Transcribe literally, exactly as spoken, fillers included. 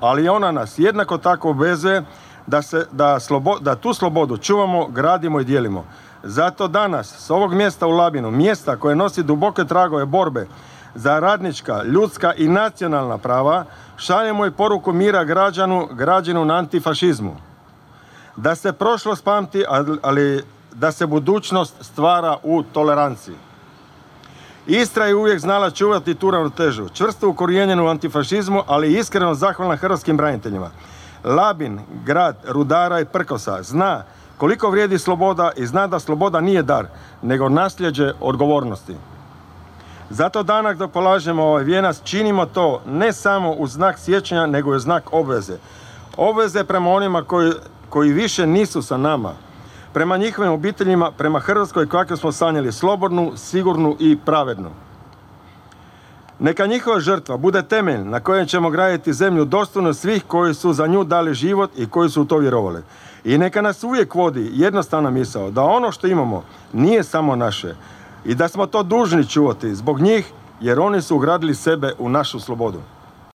ali ona nas jednako tako obvezuje da, se, da, slobo, da tu slobodu čuvamo, gradimo i dijelimo. Zato danas s ovog mjesta u Labinu, mjesta koje nosi duboke tragove borbe za radnička, ljudska i nacionalna prava, šaljemo i poruku mira građanu, građanu na antifašizmu. Da se prošlost pamti, ali da se budućnost stvara u toleranciji. Istra je uvijek znala čuvati tu ravnotežu, čvrsto ukorijenjenu u antifašizmu, ali iskreno zahvalna hrvatskim braniteljima. Labin, grad rudara i prkosa, zna koliko vrijedi sloboda i zna da sloboda nije dar, nego nasljeđe odgovornosti. Zato danas dok polažemo ovaj vijenac činimo to ne samo u znak sjećanja, nego i u znak obveze. Obveze prema onima koji, koji više nisu sa nama. Prema njihovim obiteljima, prema Hrvatskoj kakvu smo sanjali, slobodnu, sigurnu i pravednu. Neka njihova žrtva bude temelj na kojem ćemo graditi zemlju dostojnu svih koji su za nju dali život i koji su u to vjerovali. I neka nas uvijek vodi jednostavna misao da ono što imamo nije samo naše i da smo to dužni čuvati zbog njih jer oni su ugradili sebe u našu slobodu.